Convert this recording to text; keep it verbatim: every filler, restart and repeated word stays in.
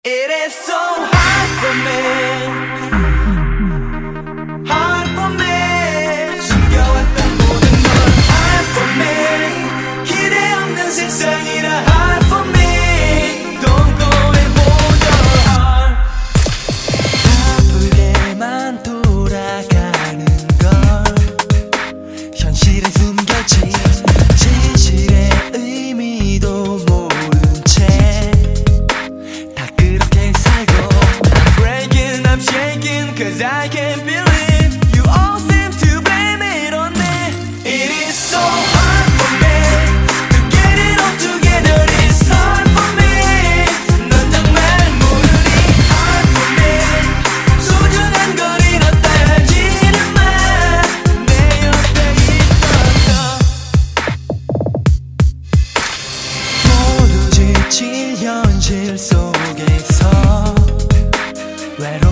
It is so hard for me, hard for me. 숨겨왔던 모든 건 hard for me. 기대 없는 세상이라 hard for me. Don't go and hold your heart. 바쁘게만 돌아가는 걸 현실에 숨겨진 진실의 의미도 모른 채 다 그렇게 살고 I'm breaking, I'm shaking cause I can't believe you all seem to blame it on me. It is so hard for me to get it all together. It's hard for me. 넌 정말 모르니 hard for me. 소중한 걸 잃었다 하지는 마. 내 옆에 있었어. 모두 지친 현실 속에서 외로